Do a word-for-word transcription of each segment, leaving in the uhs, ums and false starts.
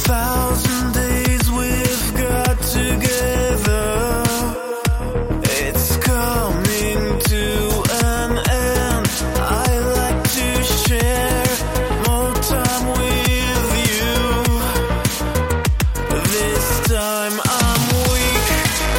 thousand days we've got together, it's coming to an end. I like to share more time with you. This time I'm weak.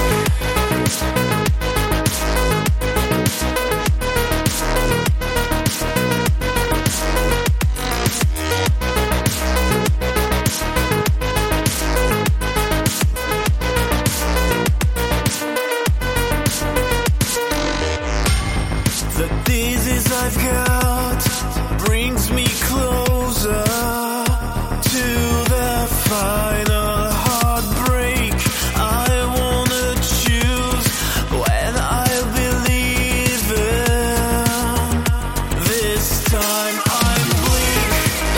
The disease I've got brings me closer to the final heartbreak. I wanna choose when I'll believe in. This time I'm bleak.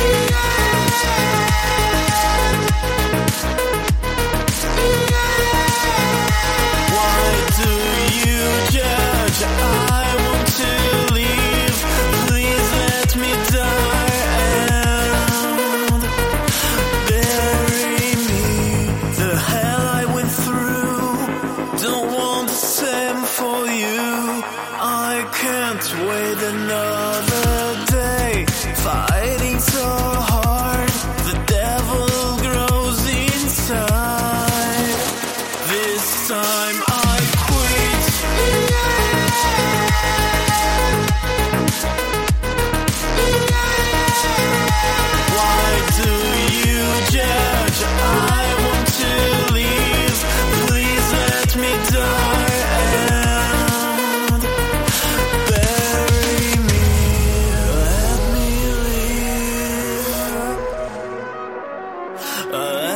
Why do you judge? I want to leave. Please let me die and bury me. The hell I went through, don't want the same for you. I can't wait another day, fighting so hard, the devil grows inside. This time I quit. Why do you judge? I want to leave. Please let me die and bury me. Let me leave.